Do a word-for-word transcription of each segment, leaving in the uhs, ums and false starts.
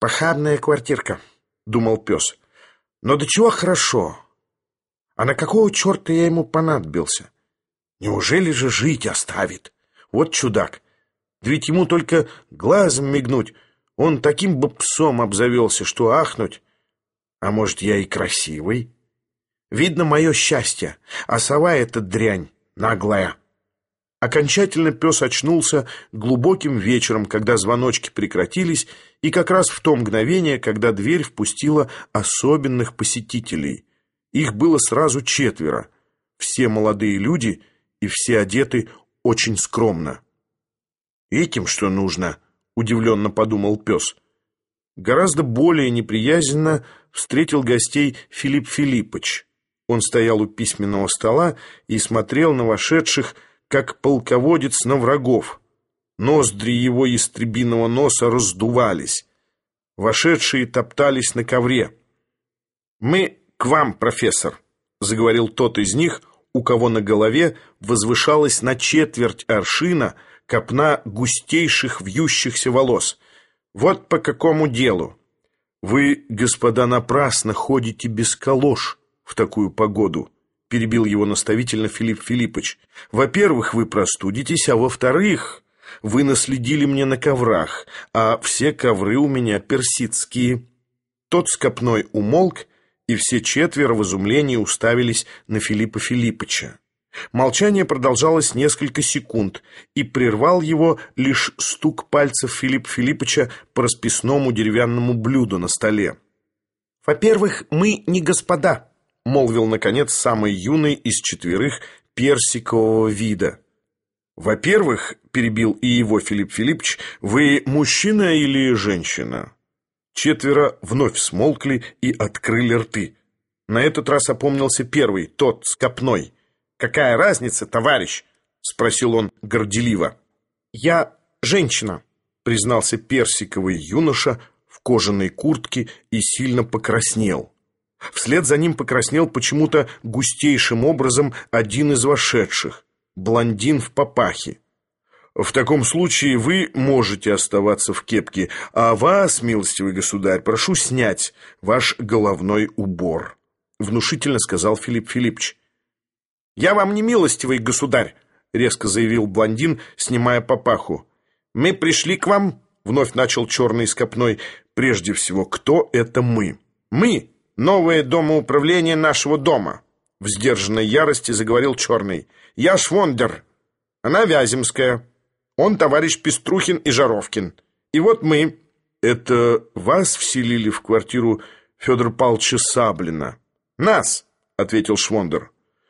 «Похабная квартирка», — думал пес. «Но до чего хорошо? А на какого черта я ему понадобился? Неужели же жить оставит? Вот чудак! Да ведь ему только глазом мигнуть, он таким бы псом обзавелся, что ахнуть. А может, я и красивый? Видно мое счастье, а сова эта дрянь наглая». Окончательно пес очнулся глубоким вечером, когда звоночки прекратились, и как раз в то мгновение, когда дверь впустила особенных посетителей. Их было сразу четверо, все молодые люди, и все одеты очень скромно. «Этим что нужно?» — удивленно подумал пес. Гораздо более неприязненно встретил гостей Филипп Филиппыч. Он стоял у письменного стола и смотрел на вошедших, как полководец на врагов. Ноздри его ястребиного носа раздувались. Вошедшие топтались на ковре. «Мы к вам, профессор», — заговорил тот из них, у кого на голове возвышалась на четверть аршина копна густейших вьющихся волос. «Вот по какому делу. Вы, господа, напрасно ходите без калош в такую погоду», — перебил его наставительно Филипп Филиппыч. «Во-первых, вы простудитесь, а во-вторых, вы наследили мне на коврах, а все ковры у меня персидские». Тот с копной умолк, и все четверо в изумлении уставились на Филиппа Филиппыча. Молчание продолжалось несколько секунд, и прервал его лишь стук пальцев Филиппа Филиппыча по расписному деревянному блюду на столе. «Во-первых, мы не господа», — молвил, наконец, самый юный из четверых персикового вида. «Во-первых, — перебил и его Филипп Филиппович, — вы мужчина или женщина?» Четверо вновь смолкли и открыли рты. На этот раз опомнился первый, тот с копной. «Какая разница, товарищ?» — спросил он горделиво. «Я женщина», — признался персиковый юноша в кожаной куртке и сильно покраснел. Вслед за ним покраснел почему-то густейшим образом один из вошедших, блондин в папахе. «В таком случае вы можете оставаться в кепке, а вас, милостивый государь, прошу снять ваш головной убор», — внушительно сказал Филипп Филиппович. «Я вам не милостивый государь», — резко заявил блондин, снимая папаху. «Мы пришли к вам», — вновь начал черный с копной. «Прежде всего, кто это мы?» «Мы — новое домоуправление нашего дома», — в сдержанной ярости заговорил черный. «Я Швондер, она Вяземская, он товарищ Пеструхин и Жаровкин. И вот мы». «Это вас вселили в квартиру Федора Павловича Саблина?» «Нас», — ответил Швондер.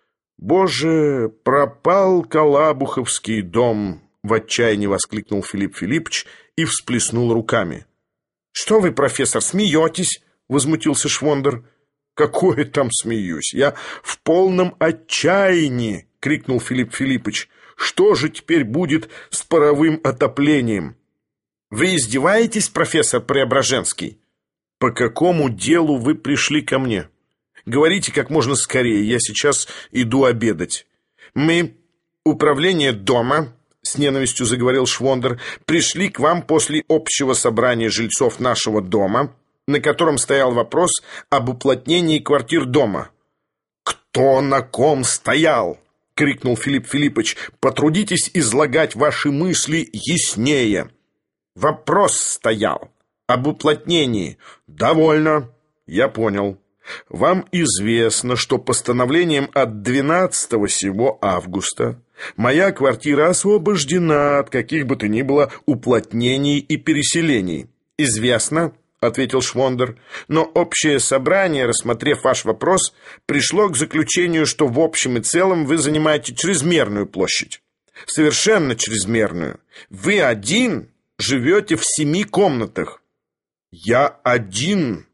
«Боже, пропал Калабуховский дом!» — в отчаянии воскликнул Филипп Филиппович и всплеснул руками. «Что вы, профессор, смеетесь?» — возмутился Швондер. «Какое там смеюсь? Я в полном отчаянии!» — крикнул Филипп Филиппович. «Что же теперь будет с паровым отоплением?» «Вы издеваетесь, профессор Преображенский?» «По какому делу вы пришли ко мне? Говорите как можно скорее, я сейчас иду обедать». «Мы, управление дома», — с ненавистью заговорил Швондер, «пришли к вам после общего собрания жильцов нашего дома, на котором стоял вопрос об уплотнении квартир дома». «Кто на ком стоял?» — крикнул Филипп Филиппович. «Потрудитесь излагать ваши мысли яснее». «Вопрос стоял об уплотнении». «Довольно, я понял. Вам известно, что постановлением от двенадцатого сего августа моя квартира освобождена от каких бы то ни было уплотнений и переселений». «Известно», — ответил Швондер, «но общее собрание, рассмотрев ваш вопрос, пришло к заключению, что в общем и целом вы занимаете чрезмерную площадь. Совершенно чрезмерную. Вы один живете в семи комнатах». «Я один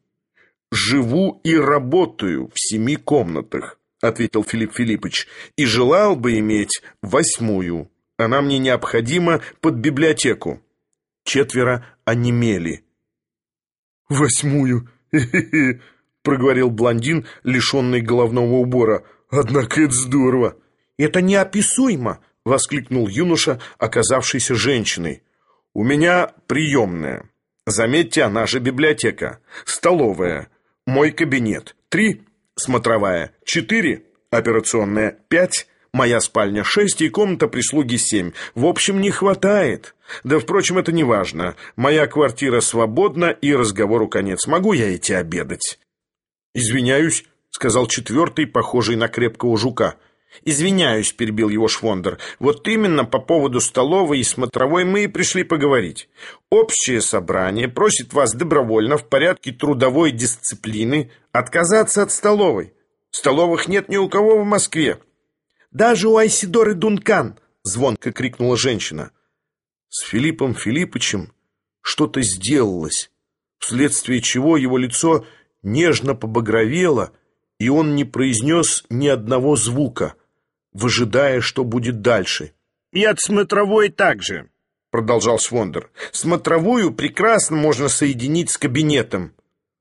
живу и работаю в семи комнатах», — ответил Филипп Филиппович, «и желал бы иметь восьмую. Она мне необходима под библиотеку». Четверо онемели. «Восьмую, хе-хе-хе», — проговорил блондин, лишенный головного убора. «Однако это здорово». «Это неописуемо», — воскликнул юноша, оказавшийся женщиной. «У меня приемная», — Заметьте, она же библиотека. Столовая. Мой кабинет. Три. Смотровая. Четыре. Операционная. Пять. Моя спальня. Шесть. И комната прислуги. Семь. В общем, не хватает. Да, впрочем, это не важно. Моя квартира свободна, и разговору конец. Могу я идти обедать? Извиняюсь, сказал четвертый, похожий на крепкого жука. «Извиняюсь», — перебил его Швондер. «Вот именно по поводу столовой и смотровой мы и пришли поговорить. Общее собрание просит вас добровольно в порядке трудовой дисциплины отказаться от столовой. Столовых нет ни у кого в Москве». «Даже у Айсидоры Дункан!» — звонко крикнула женщина. С Филиппом Филиппычем что-то сделалось, вследствие чего его лицо нежно побагровело, и он не произнес ни одного звука, выжидая, что будет дальше. «И от смотровой также», — продолжал Швондер. «Смотровую прекрасно можно соединить с кабинетом».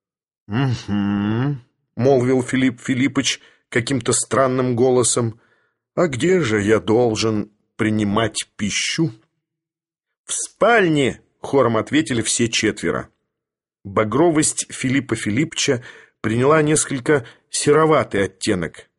«Угу», — молвил Филипп Филиппыч каким-то странным голосом. «А где же я должен принимать пищу?» «В спальне», — хором ответили все четверо. Багровость Филиппа Филиппыча приняла несколько сероватый оттенок.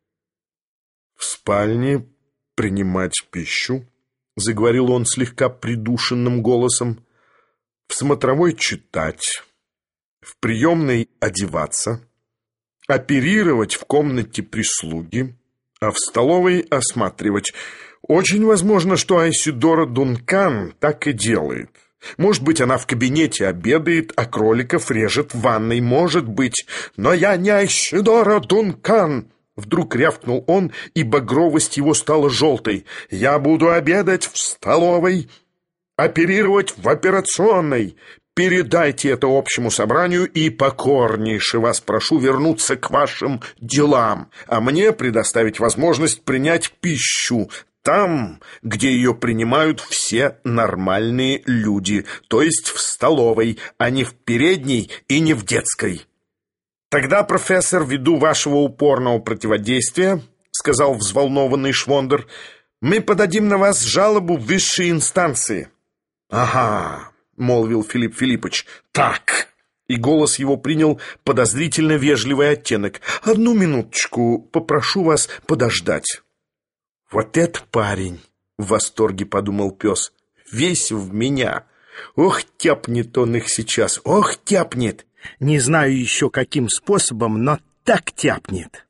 «В спальне принимать пищу», — заговорил он слегка придушенным голосом, «в смотровой читать, в приемной одеваться, оперировать в комнате прислуги, а в столовой осматривать. Очень возможно, что Айсидора Дункан так и делает. Может быть, она в кабинете обедает, а кроликов режет в ванной. Может быть. Но я не Айсидора Дункан!» Вдруг рявкнул он, и багровость его стала желтой. «Я буду обедать в столовой, оперировать в операционной. Передайте это общему собранию и покорнейше вас прошу вернуться к вашим делам, а мне предоставить возможность принять пищу там, где ее принимают все нормальные люди, то есть в столовой, а не в передней и не в детской». «Тогда, профессор, ввиду вашего упорного противодействия, — сказал взволнованный Швондер, — мы подадим на вас жалобу в высшие инстанции». «Ага», — молвил Филипп Филиппыч, — «так». И голос его принял подозрительно вежливый оттенок. «Одну минуточку, попрошу вас подождать». «Вот это парень!» — в восторге подумал пес. «Весь в меня! Ох, тяпнет он их сейчас! Ох, тяпнет! Не знаю еще каким способом, но так тяпнет!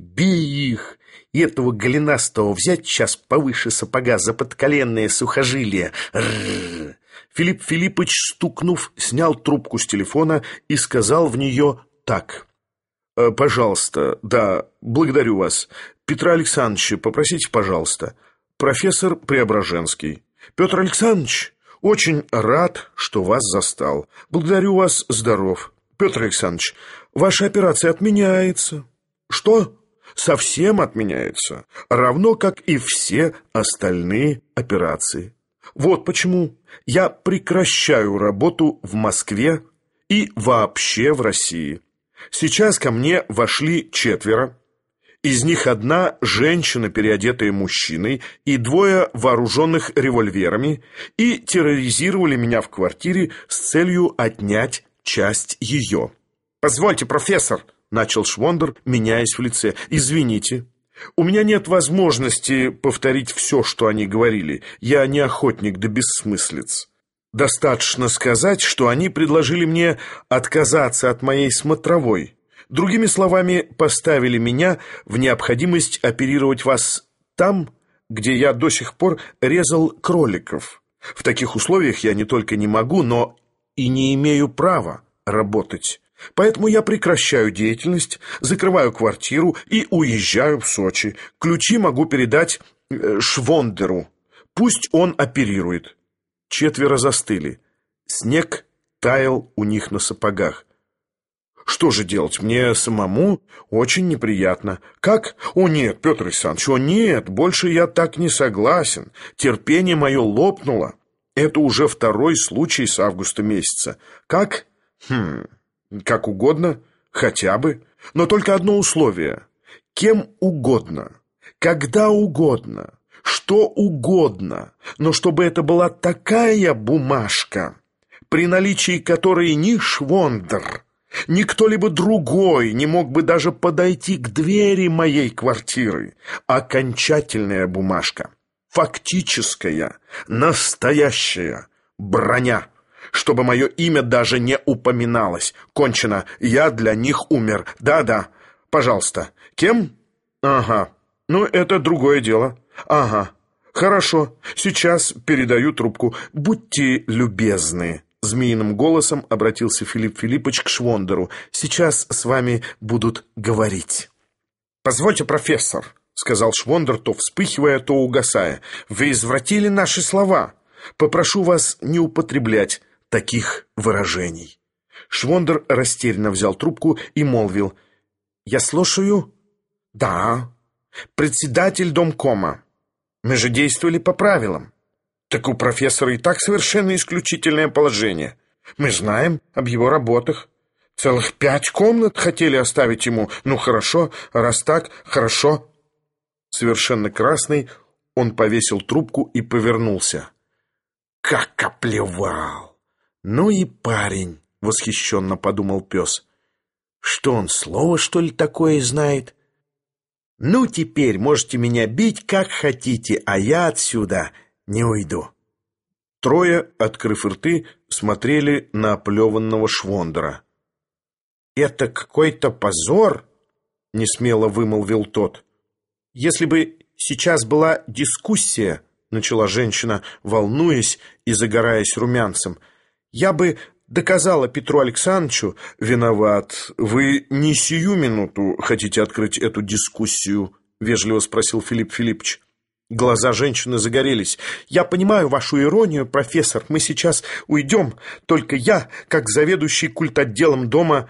Бей их! И этого голенастого взять сейчас повыше сапога за подколенные сухожилия! Рррр!» Филипп Филиппыч, стукнув, снял трубку с телефона и сказал в нее так: «Пожалуйста, да, благодарю вас. Петра Александровича попросите, пожалуйста. Профессор Преображенский. Петр Александрович, очень рад, что вас застал. Благодарю вас, здоров. Петр Александрович, ваша операция отменяется». «Что?» «Совсем отменяется, равно как и все остальные операции. Вот почему я прекращаю работу в Москве и вообще в России. Сейчас ко мне вошли четверо. Из них одна женщина, переодетая мужчиной, и двое вооруженных револьверами, и терроризировали меня в квартире с целью отнять часть ее». «Позвольте, профессор», — начал Швондер, меняясь в лице. «Извините, у меня нет возможности повторить все, что они говорили. Я не охотник до бессмыслиц. Достаточно сказать, что они предложили мне отказаться от моей смотровой. Другими словами, поставили меня в необходимость оперировать вас там, где я до сих пор резал кроликов. В таких условиях я не только не могу, но и не имею права работать. Поэтому я прекращаю деятельность, закрываю квартиру и уезжаю в Сочи. Ключи могу передать э, Швондеру. Пусть он оперирует». Четверо застыли. Снег таял у них на сапогах. «Что же делать? Мне самому очень неприятно». «Как? О нет, Петр Александрович, о нет, больше я так не согласен. Терпение мое лопнуло. Это уже второй случай с августа месяца. Как? Хм, как угодно, хотя бы. Но только одно условие. Кем угодно, когда угодно, что угодно, но чтобы это была такая бумажка, при наличии которой ни Швондер, ни кто-либо другой не мог бы даже подойти к двери моей квартиры. Окончательная бумажка, фактическая, настоящая броня, чтобы мое имя даже не упоминалось. Кончено. Я для них умер. Да-да. Пожалуйста. Кем? Ага. Ну, это другое дело. Ага. Хорошо. Сейчас передаю трубку. Будьте любезны. Змеиным голосом обратился Филипп Филиппович к Швондеру. Сейчас с вами будут говорить. Позвольте, профессор, сказал Швондер, то вспыхивая, то угасая. Вы извратили наши слова. Попрошу вас не употреблять таких выражений. Швондер растерянно взял трубку и молвил: «Я слушаю?» «Да, председатель домкома. Мы же действовали по правилам». «Так у профессора и так совершенно исключительное положение. Мы знаем об его работах. Целых пять комнат хотели оставить ему. Ну, хорошо, раз так, хорошо». Совершенно красный, он повесил трубку и повернулся. «Как оплевал! Ну и парень!» — восхищенно подумал пес. «Что он, слово, что ли, такое знает? Ну, теперь можете меня бить, как хотите, а я отсюда не уйду». Трое, открыв рты, смотрели на оплеванного Швондера. «Это какой-то позор!» — несмело вымолвил тот. «Если бы сейчас была дискуссия, — начала женщина, волнуясь и загораясь румянцем, — я бы доказала Петру Александровичу, виноват. Вы не сию минуту хотите открыть эту дискуссию? — вежливо спросил Филипп Филиппович. Глаза женщины загорелись. «Я понимаю вашу иронию, профессор. Мы сейчас уйдем. Только я, как заведующий культотделом дома...»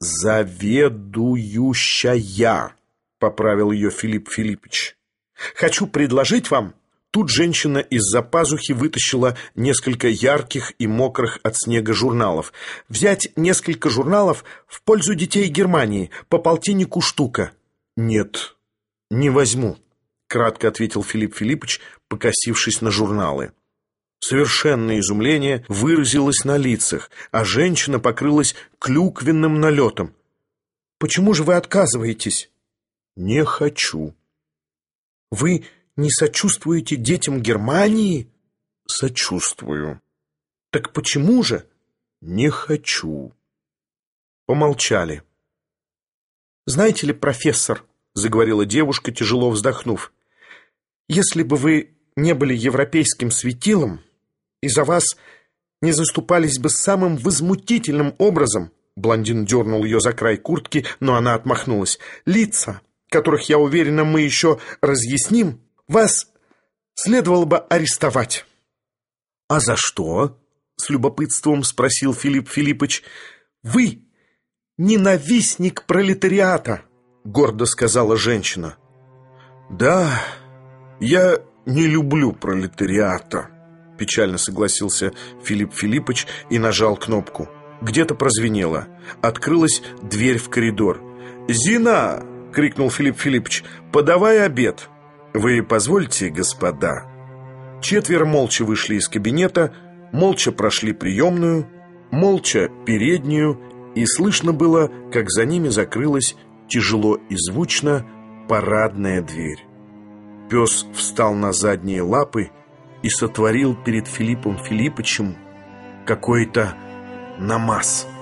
«Заведующая», — поправил ее Филипп Филиппович. «Хочу предложить вам...» Тут женщина из-за пазухи вытащила несколько ярких и мокрых от снега журналов. «Взять несколько журналов в пользу детей Германии, по полтиннику штука». «Нет, не возьму», — кратко ответил Филипп Филиппович, покосившись на журналы. Совершенное изумление выразилось на лицах, а женщина покрылась клюквенным налетом. «Почему же вы отказываетесь?» «Не хочу». «Вы не сочувствуете детям Германии?» «Сочувствую». «Так почему же?» «Не хочу». Помолчали. «Знаете ли, профессор, — заговорила девушка, тяжело вздохнув, — если бы вы не были европейским светилом и за вас не заступались бы самым возмутительным образом...» Блондин дернул ее за край куртки, но она отмахнулась. «Лица, которых, я уверена, мы еще разъясним, вас следовало бы арестовать». «А за что?» — с любопытством спросил Филипп Филиппович. «Вы ненавистник пролетариата», — гордо сказала женщина. «Да, я не люблю пролетариата», — печально согласился Филипп Филиппович и нажал кнопку. Где-то прозвенело. Открылась дверь в коридор. «Зина!» — крикнул Филипп Филиппович. «Подавай обед!» «Вы позвольте, господа?» Четверо молча вышли из кабинета, молча прошли приемную, молча переднюю, и слышно было, как за ними закрылась тяжело и звучно парадная дверь. Пес встал на задние лапы и сотворил перед Филиппом Филипповичем какой-то намаз.